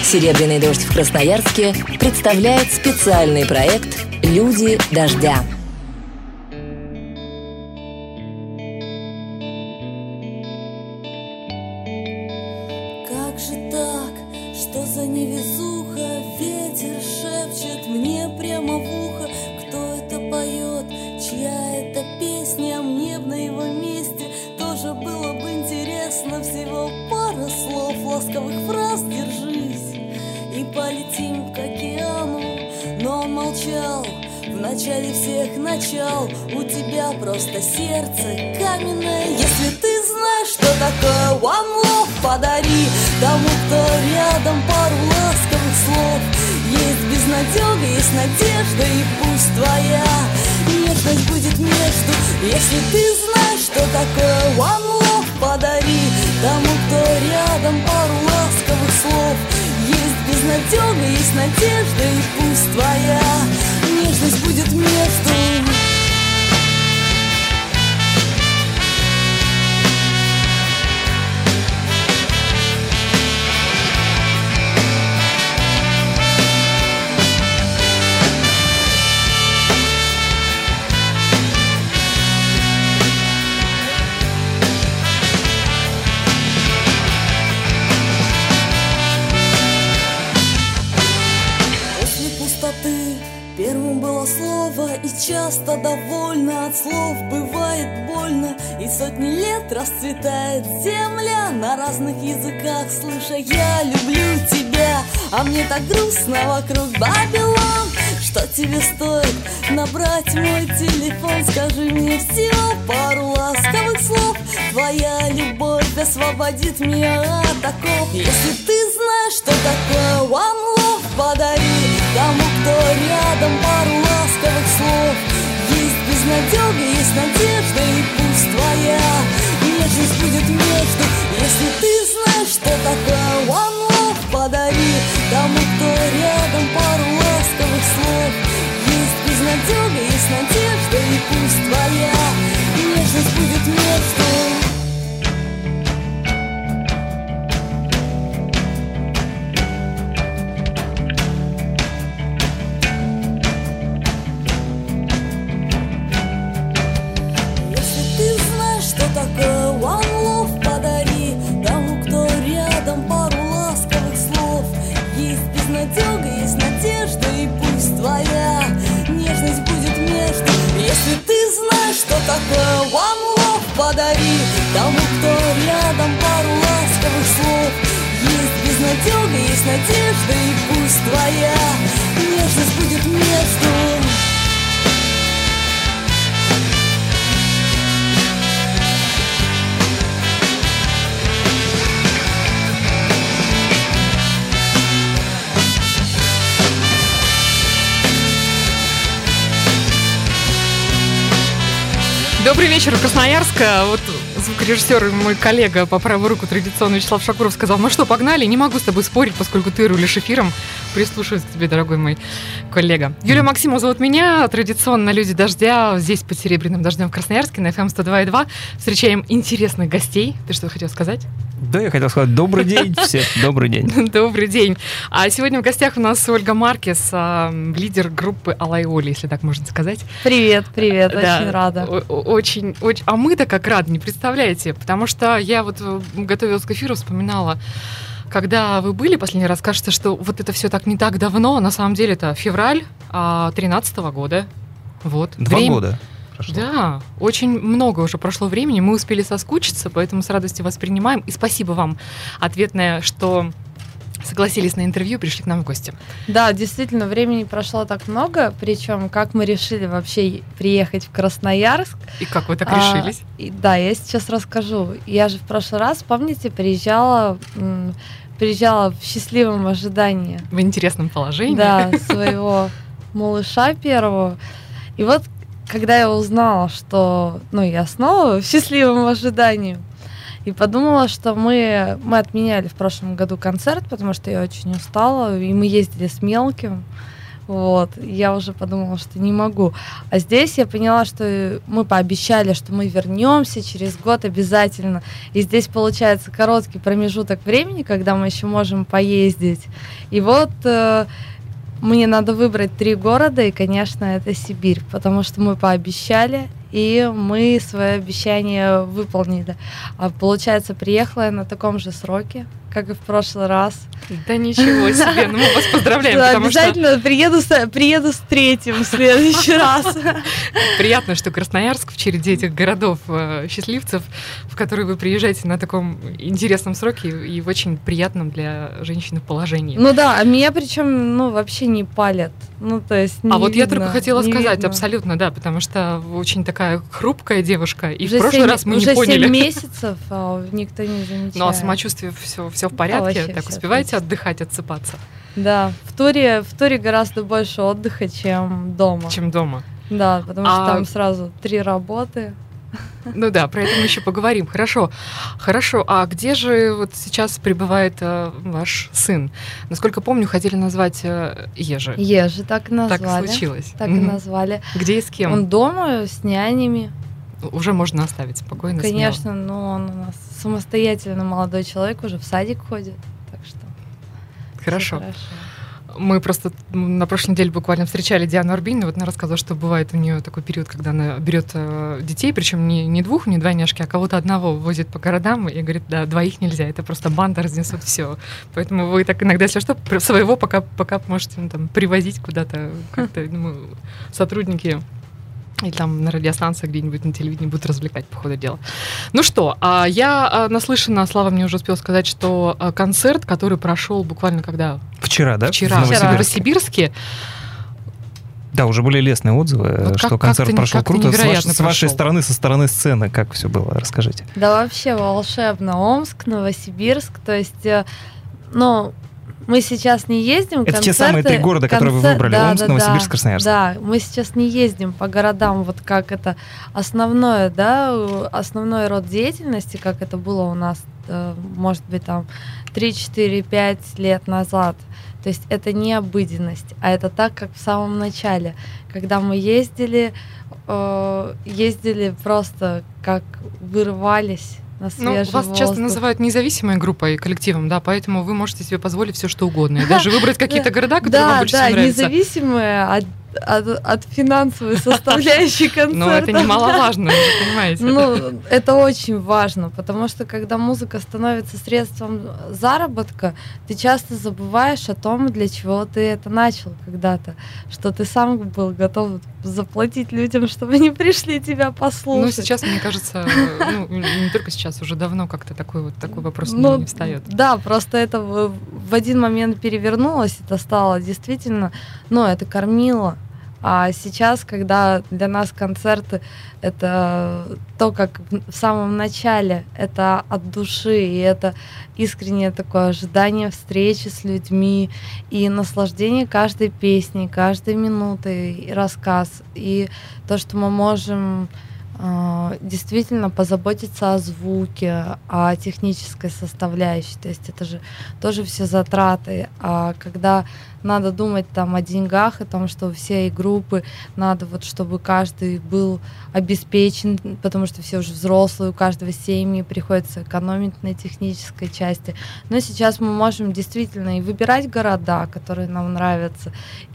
«Серебряный дождь» в Красноярске представляет специальный проект «Люди дождя». Как же так? Что за невезуха? Ветер шепчет мне прямо в ухо. Кто это поет? Чья это песня? Мне б на его месте тоже было бы интересно. Всего пара слов, ласковых фраз. Держись и полетим к океану. Но он молчал в начале всех начал. У тебя просто сердце каменное. Если ты знаешь, что такое one love, подари тому, кто рядом, пару ласковых слов. Есть безнадега, есть надежда, и пусть твоя нежность будет между. Если ты знаешь, что такое one love, подари тому, кто рядом, пару ласковых слов. Есть безнадега, есть надежда, и пусть твоя нежность будет между. Первым было слово, и часто довольно от слов бывает больно. И сотни лет расцветает земля на разных языках, слыша «я люблю тебя». А мне так грустно вокруг, Babylon. Что тебе стоит набрать мой телефон? Скажи мне всего пару ласковых слов. Твоя любовь освободит меня от оков. Если ты знаешь, что такое one love, подари тому, кто рядом, пару ласковых слов. Есть безнадега, есть надежда, и пусть твоя нежность будет между. Если ты знаешь, что такое one love, подари тому, кто рядом, пару ласковых слов. Есть безнадега, есть надежда, и пусть твоя нежность будет между. Что такое one love, подари тому, кто рядом, пару ласковых слов. Есть безнадега, есть надежда, и пусть твоя нежность будет между. Добрый вечер, Красноярск. Вот звукорежиссер и мой коллега по правую руку традиционно Вячеслав Шакуров сказал: ну что, погнали, не могу с тобой спорить, поскольку ты рулишь эфиром. Прислушиваюсь к тебе, дорогой мой коллега. Юлия Максимова зовут меня, традиционно «Люди дождя» здесь под «Серебряным дождем» в Красноярске на FM 102.2. Встречаем интересных гостей. Ты что хотел сказать? Да, я хотел сказать добрый день всем, добрый день. Добрый день. А сегодня в гостях у нас Ольга Маркес, лидер группы Алайоли, если так можно сказать. Привет, Да, очень рада. Очень. А мы-то как рады, не представляете, потому что я вот готовилась к эфиру, вспоминала, когда вы были последний раз, кажется, что вот это все так не так давно, на самом деле это февраль 2013 года. Вот. 2 года. Прошло. Да, очень много уже прошло времени, мы успели соскучиться, поэтому с радостью вас принимаем. И спасибо вам ответное, что согласились на интервью, пришли к нам в гости. Да, действительно, времени прошло так много, причем как мы решили вообще приехать в Красноярск. И как вы так решились? Да, я сейчас расскажу. Я же в прошлый раз, помните, приезжала в счастливом ожидании. В интересном положении. Да, своего малыша первого. И вот, когда я узнала, что я снова в счастливом ожидании, и подумала, что мы отменяли в прошлом году концерт, потому что я очень устала, и мы ездили с мелким. Вот, я уже подумала, что не могу. А здесь я поняла, что мы пообещали, что мы вернемся через год обязательно. И здесь получается короткий промежуток времени, когда мы еще можем поездить. И вот мне надо выбрать 3 города, и, конечно, это Сибирь, потому что мы пообещали, и мы свое обещание выполнили. А получается, приехала я на таком же сроке, как и в прошлый раз. Да ничего себе, ну мы вас поздравляем, Да, потому что обязательно приеду с 3-м в следующий раз. приятно, что Красноярск в череде этих городов счастливцев, в которые вы приезжаете на таком интересном сроке и в очень приятном для женщины положении. Ну да, а меня причем, вообще не палят. Ну, то есть не вот я видно, только хотела не сказать, видно. абсолютно, да, потому что вы очень такая хрупкая девушка, и Уже в прошлый раз мы не уже поняли. 7 месяцев, а никто не замечает. Ну, а самочувствие все в порядке? вообще Так всё успеваете отдыхать, отсыпаться? Да, в туре гораздо больше отдыха, чем дома. Чем дома. Да, потому что А- там сразу 3 работы. Ну да, про это мы еще поговорим. Хорошо. А где же вот сейчас пребывает ваш сын? Насколько помню, хотели назвать Ежи. Ежи так и Так назвали. случилось. Так и Мгм. назвали. Где и с кем? Он дома с нянями. Уже можно оставить спокойно. смело. Конечно, но он у нас самостоятельный молодой человек, уже в садик ходит. Так что всё Хорошо. Мы просто на прошлой неделе буквально встречали Диану Арбенину. Вот она рассказывала, что бывает у нее такой период, когда она берет детей, причем не 2, не двойняшки, а кого-то одного возит по городам и говорит, да, 2 нельзя, это просто банда разнесут все. Поэтому вы так иногда, если что, своего пока можете привозить куда-то как-то, думаю, сотрудники или там на радиостанции где-нибудь на телевидении будут развлекать по ходу дела. Ну что, я наслышана, Слава мне уже успел сказать, что концерт, который прошел буквально когда? Вчера, да? Вчера в Новосибирске. Да, уже были лестные отзывы, Вот что концерт прошел круто. невероятно С вашей прошел. стороны, со стороны сцены, как все было? Расскажите. Да вообще волшебно. Омск, Новосибирск, то есть, мы сейчас не ездим. Это те самые 3 города, которые вы выбрали. Да, Омск, Новосибирск, Красноярск. Да, мы сейчас не ездим по городам, вот как это основной род деятельности, как это было у нас, может быть, там 3, 4, 5 лет назад. То есть это не обыденность, а это так, как в самом начале, когда мы ездили просто как вырывались на свежий вас часто воздух. называют независимой группой, коллективом, да, поэтому вы можете себе позволить все что угодно. И даже выбрать какие-то города, которые вам больше всего нравятся. Независимые от финансовой составляющей концерта. Но это немаловажно, вы же понимаете. Это очень важно, потому что когда музыка становится средством заработка, ты часто забываешь о том, для чего ты это начал когда-то, что ты сам был готов заплатить людям, чтобы они пришли тебя послушать. Сейчас, мне кажется, не только сейчас, уже давно как-то такой вопрос не встает. Да, просто это в один момент перевернулось, это стало действительно, это кормило. А сейчас, когда для нас концерты — это то, как в самом начале, это от души, и это искреннее такое ожидание встречи с людьми, и наслаждение каждой песней, каждой минутой, и рассказ, и то, что мы можем действительно позаботиться о звуке, о технической составляющей. То есть это же тоже все затраты. А когда надо думать о деньгах, о том, что у всей группы надо чтобы каждый был обеспечен, потому что все уже взрослые, у каждого семьи, приходится экономить на технической части. Но сейчас мы можем действительно и выбирать города, которые нам нравятся,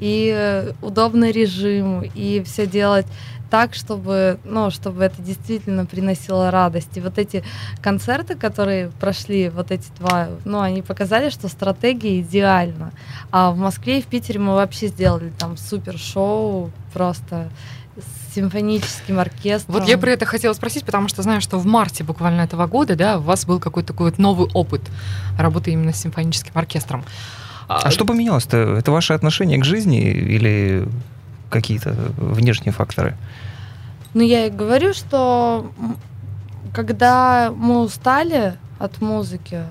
и удобный режим, и все делать так, чтобы это действительно приносило радость. И вот эти концерты, которые прошли, эти 2, они показали, что стратегия идеальна. А в Москве и в Питере мы вообще сделали там супер шоу, просто с симфоническим оркестром. Вот я про это хотела спросить, потому что знаю, что в марте буквально этого года, да, у вас был какой-то такой новый опыт работы именно с симфоническим оркестром. А что поменялось-то? Это ваше отношение к жизни или какие-то внешние факторы? Я и говорю, что когда мы устали от музыки,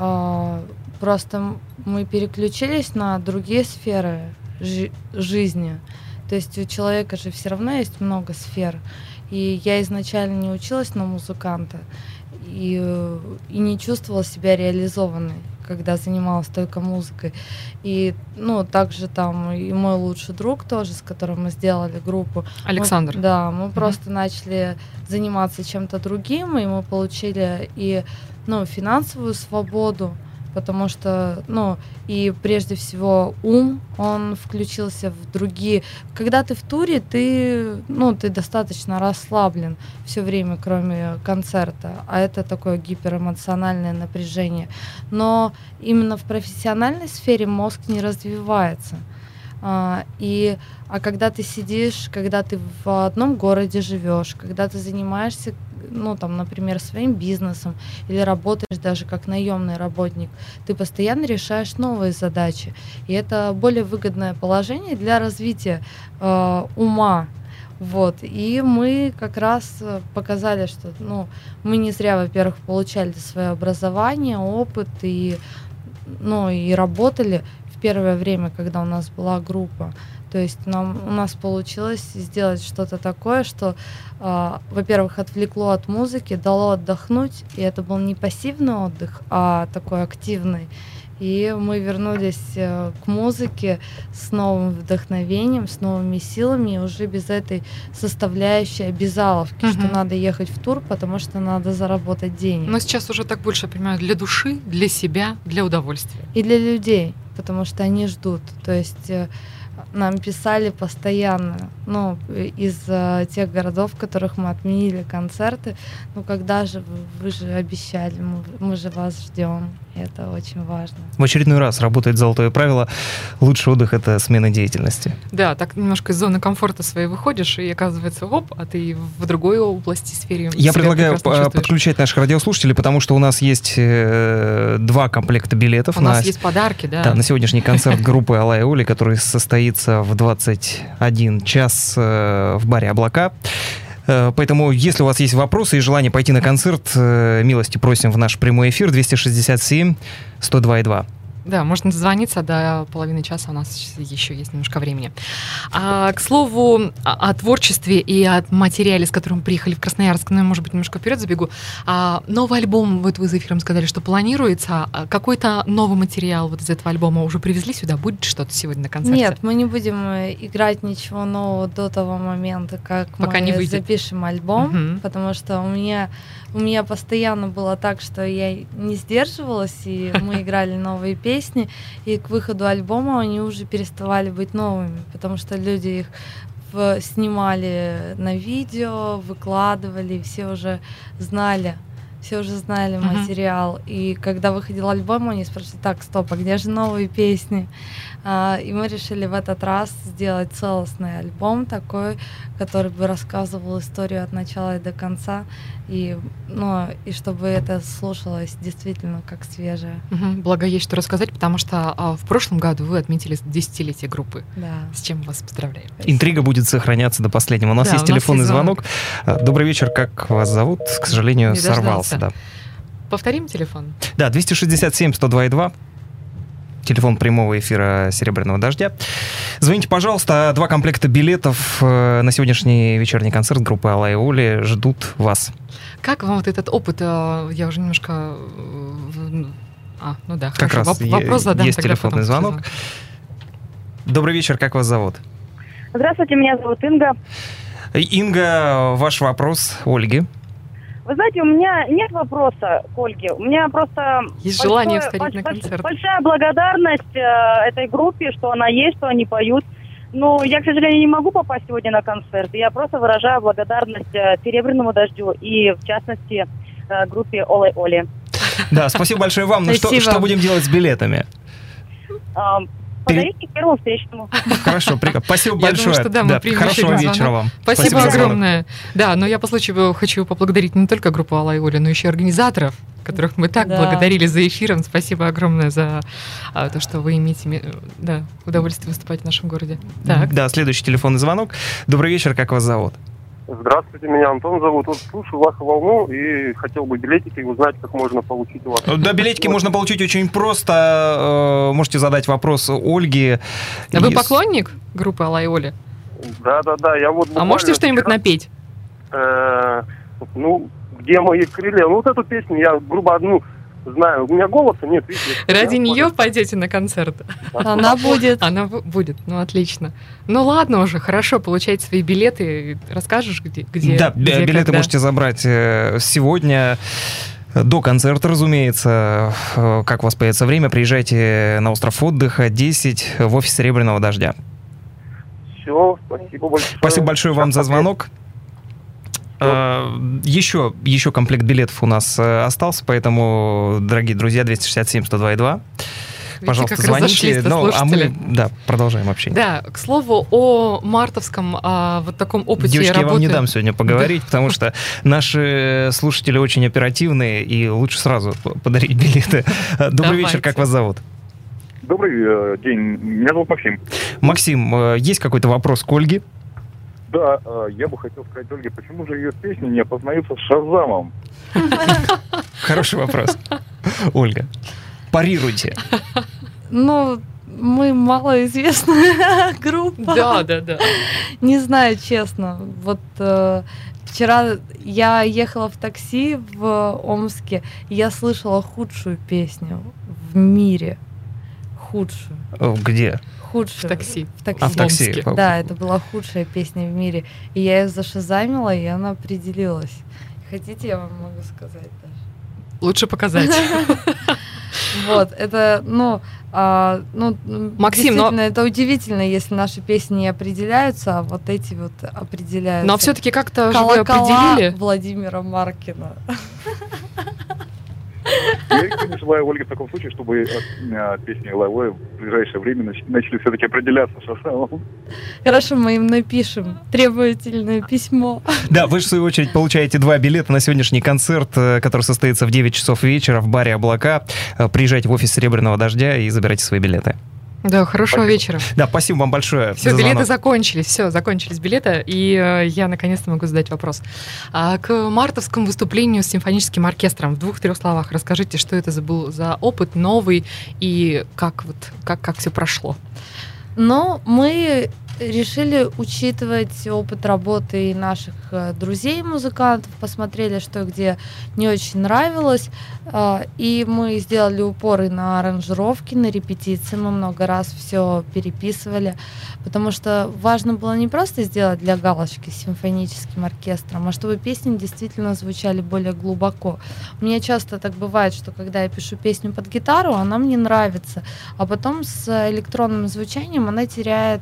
просто мы переключились на другие сферы жизни. То есть у человека же все равно есть много сфер. И я изначально не училась на музыканта и не чувствовала себя реализованной. когда занималась только музыкой. И, также там и мой лучший друг тоже, с которым мы сделали группу. Александр. Мы просто начали заниматься чем-то другим, и мы получили и, финансовую свободу, потому что, и прежде всего он включился в другие. Когда ты в туре, ты достаточно расслаблен все время, кроме концерта, а это такое гиперэмоциональное напряжение. Но именно в профессиональной сфере мозг не развивается. А когда ты сидишь, когда ты в одном городе живешь, когда ты занимаешься, например, своим бизнесом или работаешь даже как наемный работник, ты постоянно решаешь новые задачи. И это более выгодное положение для развития ума. И мы как раз показали, что мы не зря, во-первых, получали свое образование, опыт и работали в первое время, когда у нас была группа. То есть у нас получилось сделать что-то такое, что, во-первых, отвлекло от музыки, дало отдохнуть, и это был не пассивный отдых, а такой активный. И мы вернулись к музыке с новым вдохновением, с новыми силами, и уже без этой составляющей обязаловки, что надо ехать в тур, потому что надо заработать денег. Но сейчас уже так больше, я понимаю, для души, для себя, для удовольствия. И для людей, потому что они ждут. То есть нам писали постоянно, из тех городов, в которых мы отменили концерты, когда же вы же обещали, мы же вас ждем, и это очень важно. В очередной раз работает золотое правило: лучший отдых — это смена деятельности. Да, так немножко из зоны комфорта своей выходишь, и оказывается, а ты в другой области, сфере. Я предлагаю подключать наших радиослушателей, потому что у нас есть 2 комплекта билетов. У нас есть подарки, да. Да, на сегодняшний концерт группы Алла и Оля, который состоится в 21 час в баре «Облака». Поэтому, если у вас есть вопросы и желание пойти на концерт, милости просим в наш прямой эфир 267-102-2. Да, можно дозвониться, до половины часа у нас еще есть немножко времени. К слову, о творчестве и о материале, с которым приехали в Красноярск, может быть, немножко вперед забегу. Новый альбом, вы за эфиром сказали, что планируется. Какой-то новый материал из этого альбома уже привезли сюда? Будет что-то сегодня на концерте? Нет, мы не будем играть ничего нового до того момента, как пока мы запишем альбом, потому что у меня постоянно было так, что я не сдерживалась, и мы играли новые песни, и к выходу альбома они уже переставали быть новыми, потому что люди их снимали на видео, выкладывали, все уже знали материал. И когда выходил альбом, они спрашивали: так, стоп, а где же новые песни? И мы решили в этот раз сделать целостный альбом такой, который бы рассказывал историю от начала и до конца, и чтобы это слушалось действительно как свежее. Благо есть что рассказать, потому что в прошлом году вы отметили 10-летие группы. Да. С чем вас поздравляю. Интрига будет сохраняться до последнего. У нас есть телефонный звонок. Добрый вечер, как вас зовут? К сожалению, сорвался. Да. Повторим телефон? Да, 267-102-2. Телефон прямого эфира «Серебряного дождя». Звоните, пожалуйста. 2 комплекта билетов на сегодняшний вечерний концерт группы Алла и Оля ждут вас. Как вам этот опыт? Я уже немножко... хорошо. Как раз вопрос задам. Есть телефонный звонок. Добрый вечер, как вас зовут? Здравствуйте, меня зовут Инга. Инга, ваш вопрос Ольге. Вы знаете, у меня нет вопроса к Ольге. У меня просто есть желание встать на концерт. Большая благодарность этой группе, что она есть, что они поют. Но я, к сожалению, не могу попасть сегодня на концерт. Я просто выражаю благодарность «Серебряному дождю» и, в частности, группе Алла и Оля. Да, спасибо большое вам. Ну что будем делать с билетами? Подарите первому встречному. Хорошо, спасибо большое. Я думаю, что мы хорошего вечера вам. Спасибо огромное. Да, но я по случаю хочу поблагодарить не только группу Алла и Оля, но еще и организаторов, которых мы так благодарили за эфиром. Спасибо огромное за то, что вы имеете удовольствие выступать в нашем городе. Так. Да, следующий телефонный звонок. Добрый вечер, как вас зовут? Здравствуйте, меня Антон зовут. Вот слушаю вашу волну и хотел бы билетики узнать, как можно получить у вас. Да, билетики можно получить очень просто. Можете задать вопрос Ольге. А вы поклонник группы Алла и Оля? Да. Я вот. А можете что-нибудь напеть? Где мои крылья? Вот эту песню я грубо знаю. У меня голоса нет, видите. Ради нее пойдете на концерт? Она будет. Она будет, ну отлично. Ну ладно уже, хорошо, получайте свои билеты. Расскажешь, где? Да, где, билеты когда? можете забрать сегодня. До концерта, разумеется. Как у вас появится время, приезжайте на остров отдыха 10 в офис «Серебряного дождя». Все, спасибо большое. Спасибо большое вам за звонок. Еще комплект билетов у нас остался, поэтому, дорогие друзья, 267-102-2. Пожалуйста, как звоните. А мы, слушатели. продолжаем общение. Да, к слову, о мартовском вот таком опыте Девочки, работы. я вам не дам сегодня поговорить, потому что наши слушатели очень оперативные, и лучше сразу подарить билеты. Добрый вечер, как вас зовут? Добрый день, меня зовут Максим. Максим, есть какой-то вопрос к Ольге? Да, я бы хотел сказать Ольге, почему же ее песни не опознаются с Шазамом? Хороший вопрос. Ольга, парируйте. Ну, мы малоизвестная группа. Да. Не знаю, честно. Вот вчера я ехала в такси в Омске, и я слышала худшую песню в мире. Худшую. Где? Худшую. В такси. В такси. А, в такси. Омске. Да, это была худшая песня в мире. И я ее зашазамила, и она определилась. Хотите, я вам могу сказать даже? Лучше показать. Вот, это, Максим, действительно, это удивительно, если наши песни не определяются, а вот эти вот определяются. Но все-таки как-то же вы «Колокола» определили. Владимира Маркина. Я искренне желаю Ольге в таком случае, чтобы песни Лавоя в ближайшее время начали все-таки определяться Шазамом. Хорошо, мы им напишем требовательное письмо. Да, вы же в свою очередь получаете 2 билета на сегодняшний концерт, который состоится в 9 часов вечера в баре «Облака». Приезжайте в офис «Серебряного дождя» и забирайте свои билеты. Да, хорошего вечера. Да, спасибо вам большое. Все, за билеты звонок. закончились билеты, и я наконец-то могу задать вопрос. К мартовскому выступлению с симфоническим оркестром в 2-3 словах расскажите, что это был за опыт новый и как все прошло. Но мы решили учитывать опыт работы и наших друзей-музыкантов, посмотрели, что где не очень нравилось, и мы сделали упоры на аранжировки, на репетиции, мы много раз все переписывали, потому что важно было не просто сделать для галочки с симфоническим оркестром, а чтобы песни действительно звучали более глубоко. У меня часто так бывает, что когда я пишу песню под гитару, она мне нравится, а потом с электронным звучанием она теряет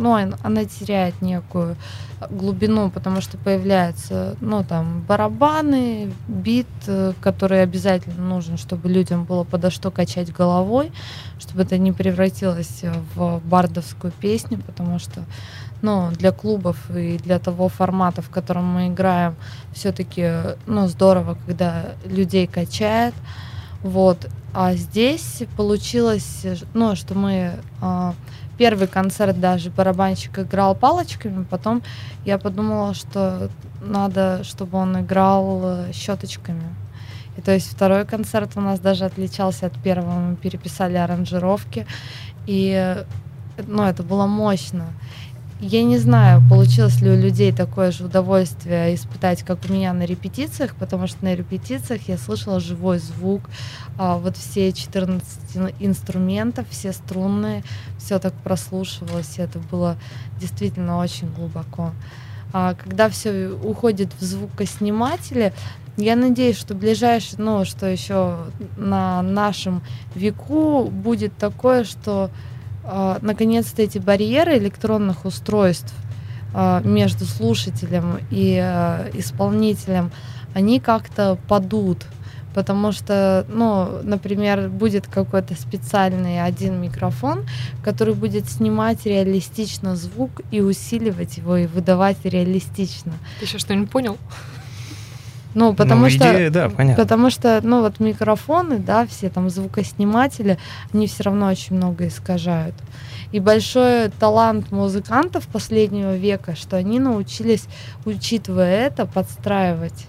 некую глубину, потому что появляются, барабаны, бит, который обязательно нужен, чтобы людям было подо что качать головой, чтобы это не превратилось в бардовскую песню, потому что, для клубов и для того формата, в котором мы играем, все-таки, здорово, когда людей качает, вот. А здесь получилось, что мы первый концерт даже барабанщик играл палочками, потом я подумала, что надо, чтобы он играл щеточками. И то есть второй концерт у нас даже отличался от первого. Мы переписали аранжировки, и это было мощно. Я не знаю, получилось ли у людей такое же удовольствие испытать, как у меня на репетициях, потому что на репетициях я слышала живой звук, вот все 14 инструментов, все струнные, все так прослушивалось, и это было действительно очень глубоко. А когда все уходит в звукосниматели, я надеюсь, что ближайшее, что еще на нашем веку будет такое, что наконец-то эти барьеры электронных устройств между слушателем и исполнителем, они как-то падут, потому что, например, будет какой-то специальный один микрофон, который будет снимать реалистично звук и усиливать его, и выдавать реалистично. Ты еще что-нибудь понял? Потому что, идея, да, понятно. Потому что, микрофоны, да, все там звукосниматели, они все равно очень много искажают. И большой талант музыкантов последнего века, что они научились, учитывая это, подстраивать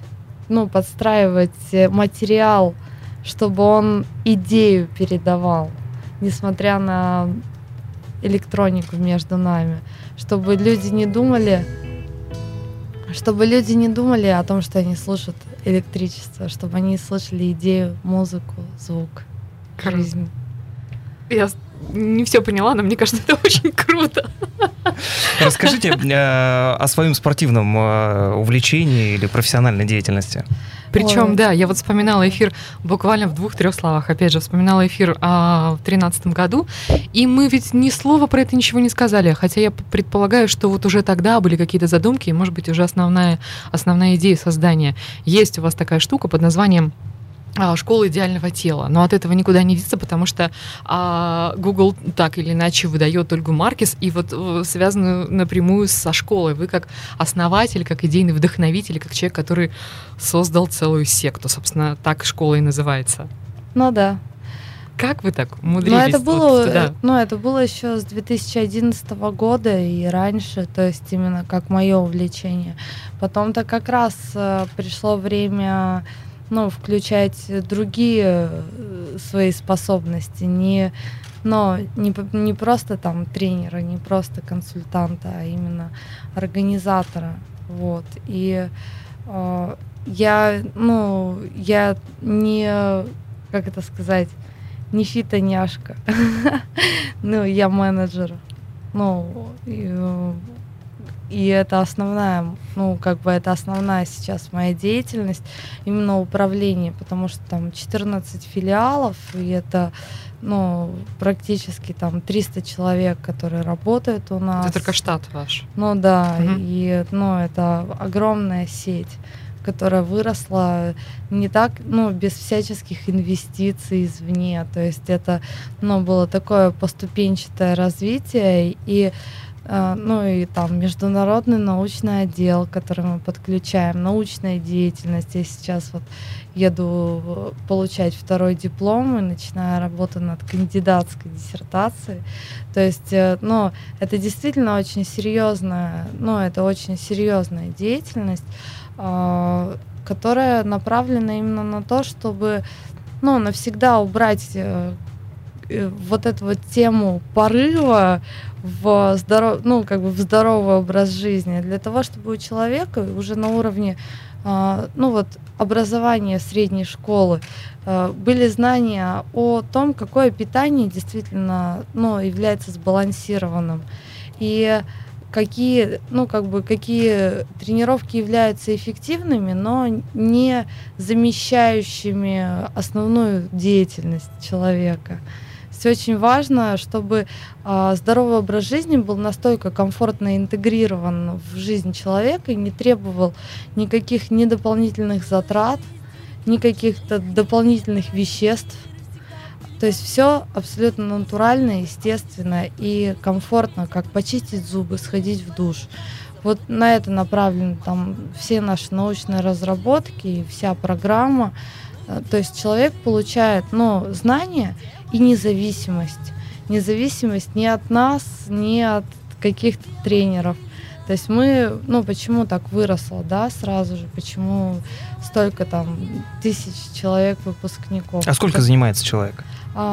материал, чтобы он идею передавал, несмотря на электронику между нами, чтобы люди не думали о том, что они слушают электричество, чтобы они слышали идею, музыку, звук, жизнь. Я не все поняла, но мне кажется, это очень круто. Расскажите о своем спортивном увлечении или профессиональной деятельности. Причем, да, я вот вспоминала эфир буквально в 2-3 словах. Опять же, вспоминала эфир в 2013 году, и мы ведь ни слова про это ничего не сказали, хотя я предполагаю, что вот уже тогда были какие-то задумки, и, может быть, уже основная идея создания. Есть у вас такая штука под названием «Школа идеального тела». Но от этого никуда не деться, потому что Google так или иначе выдает Ольгу Маркес, и вот связанную напрямую со школой. Вы как основатель, как идейный вдохновитель, как человек, который создал целую секту. Собственно, так школа и называется. Ну да. Как вы так умудрились? Это было еще с 2011 года и раньше, то есть именно как мое увлечение. Потом-то как раз пришло время включать другие свои способности, не просто там тренера, не просто консультанта, а именно организатора. Вот. И я не, как это сказать, не фитоняшка. Я менеджер. И это основная, это основная сейчас моя деятельность, именно управление, потому что там 14 филиалов, и это, практически там 300 человек, которые работают у нас. Это только штат ваш. И, это огромная сеть, которая выросла не так, без всяческих инвестиций извне, то есть это, было такое поступенчатое развитие, и там международный научный отдел, который мы подключаем, научная деятельность. Я сейчас вот еду получать 2-й диплом и начинаю работу над кандидатской диссертацией. То есть, это действительно очень серьезная, это очень серьезная деятельность, которая направлена именно на то, чтобы, навсегда убрать вот эту вот тему порыва в здоровый образ жизни, для того, чтобы у человека уже на уровне образования средней школы были знания о том, какое питание действительно является сбалансированным, и какие тренировки являются эффективными, но не замещающими основную деятельность человека. Очень важно, чтобы здоровый образ жизни был настолько комфортно интегрирован в жизнь человека и не требовал никаких ни дополнительных затрат, ни каких-то дополнительных веществ. То есть все абсолютно натурально, естественно и комфортно, как почистить зубы, сходить в душ. Вот на это направлены там все наши научные разработки и вся программа. То есть человек получает знания и независимость. Независимость не от нас, не от каких-то тренеров. То есть мы, почему так выросло, да, сразу же, почему столько там тысяч человек выпускников. А сколько занимается человек?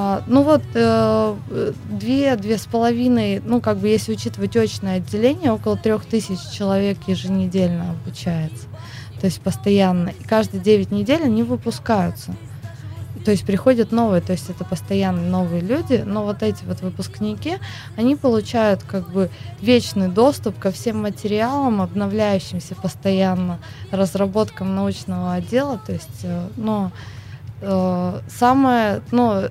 2-2,5, если учитывать очное отделение, около 3000 человек еженедельно обучается. То есть постоянно. И каждые 9 недель они выпускаются. То есть приходят новые, то есть это постоянно новые люди, но вот эти вот выпускники, они получают вечный доступ ко всем материалам, обновляющимся постоянно разработкам научного отдела, то есть, самый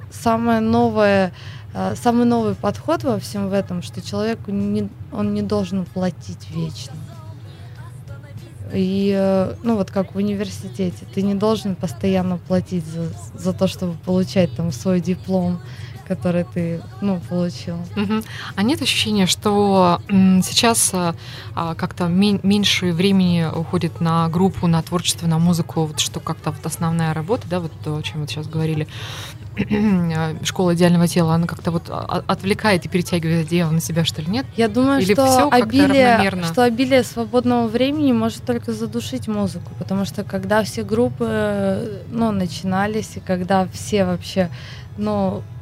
новый подход во всем в этом, что человеку он не должен платить вечно. И, как в университете, ты не должен постоянно платить за то, чтобы получать там свой диплом, который ты, получил. Угу. А нет ощущения, что сейчас как-то меньше времени уходит на группу, на творчество, на музыку, вот что как-то вот основная работа, да, вот то, о чем вот сейчас говорили, школа идеального тела, она как-то вот отвлекает и перетягивает одеяло на себя, что ли, нет? Я думаю, или что обилие свободного времени может только задушить музыку, потому что когда все группы, начинались, и когда все вообще,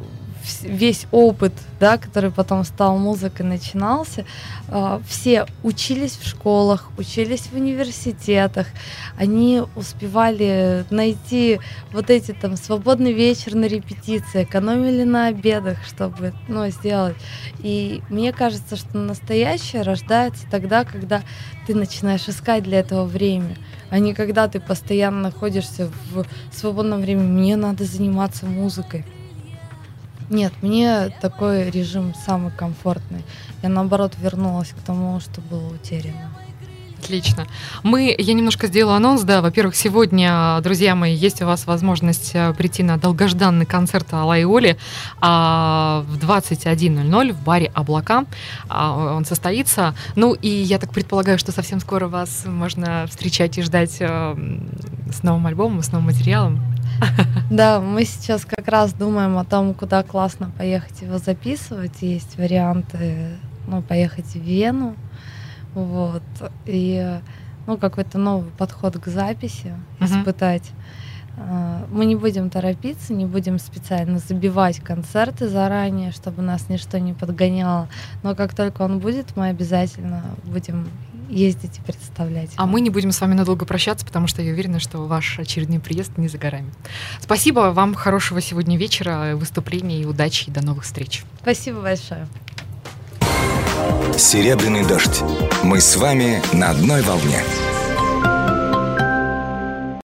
весь опыт, да, который потом стал музыкой, начинался, все учились в школах, учились в университетах, они успевали найти вот эти там свободный вечер на репетиции, экономили на обедах, чтобы, сделать. И мне кажется, что настоящее рождается тогда, когда ты начинаешь искать для этого время, а не когда ты постоянно находишься в свободном времени. Мне надо заниматься музыкой. Нет, мне такой режим самый комфортный. Я, наоборот, вернулась к тому, что было утеряно. Отлично. Я немножко сделаю анонс, да. Во-первых, сегодня, друзья мои, есть у вас возможность прийти на долгожданный концерт Алла и Оли в 21:00 в баре «Облака». Он состоится. И я так предполагаю, что совсем скоро вас можно встречать и ждать с новым альбомом, с новым материалом. Да, мы сейчас как раз думаем о том, куда классно поехать его записывать. Есть варианты, поехать в Вену. Вот. И какой-то новый подход к записи испытать. Мы не будем торопиться, не будем специально забивать концерты заранее, чтобы нас ничто не подгоняло. Но как только он будет, мы обязательно будем ездить и представлять. А мы не будем с вами надолго прощаться, потому что я уверена, что ваш очередной приезд не за горами. Спасибо вам, хорошего сегодня вечера, выступлений, удачи и до новых встреч. Спасибо большое. «Серебряный дождь». Мы с вами на одной волне.